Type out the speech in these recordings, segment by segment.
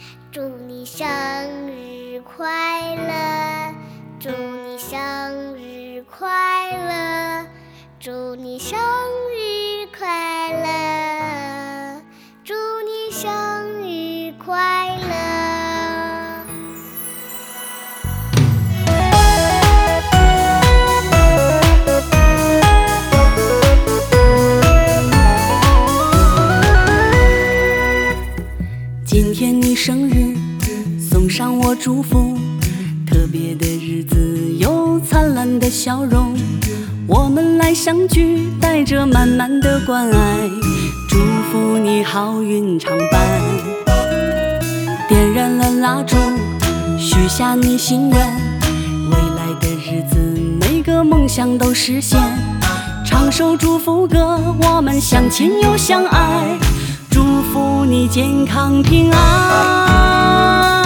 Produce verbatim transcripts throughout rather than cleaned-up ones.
祝你生日快乐，祝你生日快乐，祝你生日快乐，祝你生日快乐。 今天你生日，送上我祝福。特别的日子有灿烂的笑容，我们来相聚，带着满满的关爱，祝福你好运常伴。点燃了蜡烛，许下你心愿，未来的日子每个梦想都实现。唱首祝福歌，我们相亲又相爱，祝福你健康平安。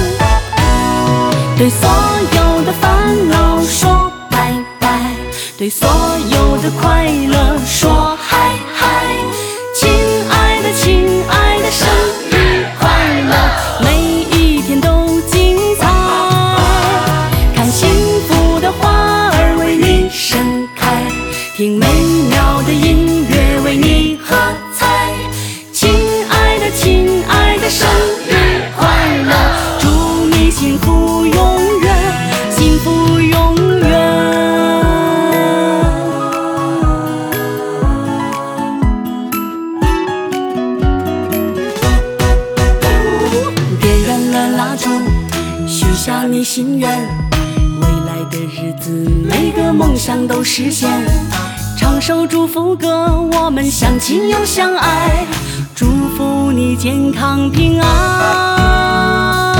对所有的烦恼说拜拜，对所有的快乐说嗨嗨。亲爱的亲爱的，生日快乐，每一天都精彩。看幸福的花儿为你盛开，听美妙的音乐为你喝彩。亲爱的亲爱的，生日快乐，祝你幸福永远，幸福永远。点燃了蜡烛，许下你心愿，未来的日子每个梦想都实现。唱首祝福歌，我们相亲又相爱，祝福你健康平安。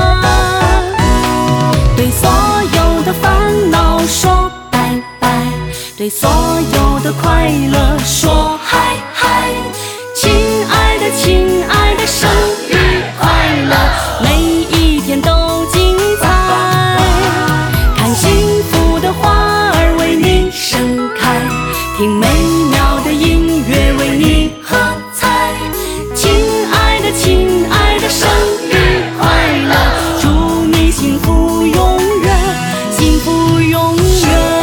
对所有的烦恼说拜拜，对所有的快乐说嗨嗨。亲爱的亲爱的，生日快乐，每一天都精彩。看幸福的花儿为你盛开，听美妙的音乐为你喝彩。亲爱的亲爱的，生日快乐，祝你幸福永远，幸福永远。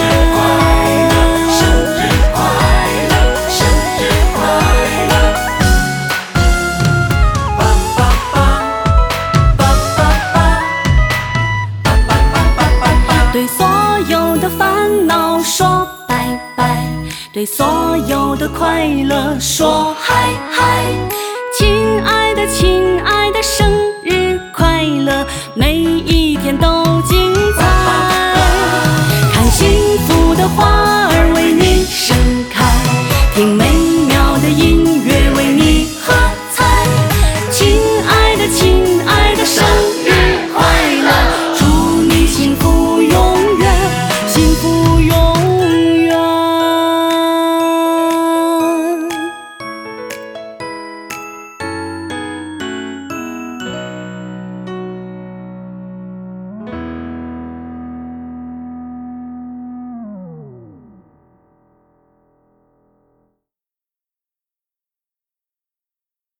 生日快乐，生日快乐，吧吧吧，吧吧吧，吧吧吧吧吧。对所有的烦恼说拜拜，对所有的快乐说嗨